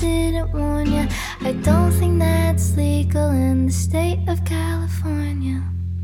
didn't warn you. I don't think that's legal in the state of California.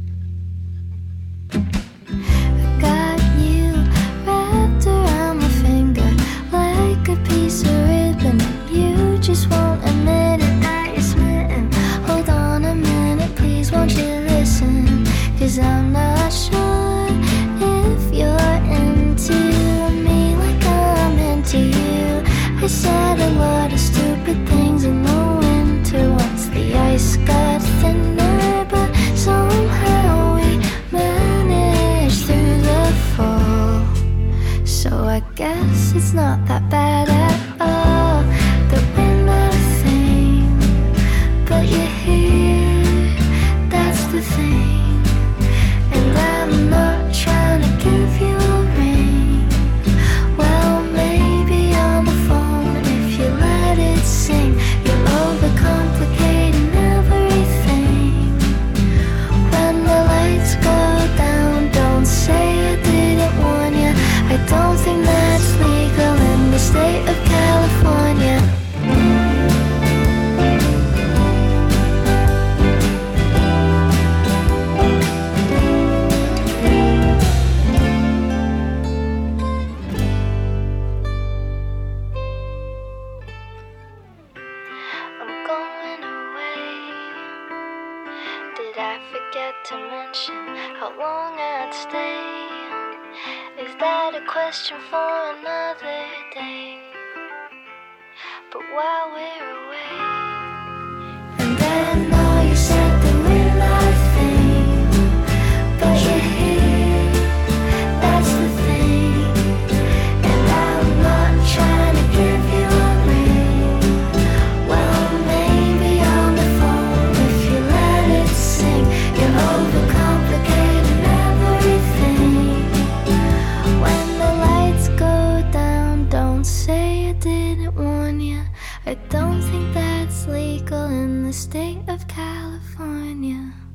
I got you wrapped around my finger like a piece of ribbon. You just won't admit it that you're smitten. Hold on a minute, please, won't you listen? 'Cause I'm not sure if you're into me like I'm into you. I said a lot of stupid things in the winter once the ice got thinner, but somehow we managed through the fall. So I guess it's not that bad at all that we're not a thing, but you're here, that's the thing. And I'm not trying to give you a ring. Well, maybe on the phone if you let it sing. You're overcomplicating everything. When the lights go down, don't say I didn't warn you. I don't think that's legal in the state of California. I'm going away. Did I forget to mention how long I'd stay? Is that a question for another day? But while we're away, and then all you said that we're nothing, but you're here, that's the thing. And I'm not trying to give you a ring. Well, maybe on the phone if you let it sing. You're overcomplicating everything. When the lights go down, don't say I didn't warn you. I don't think that's legal in the state of California.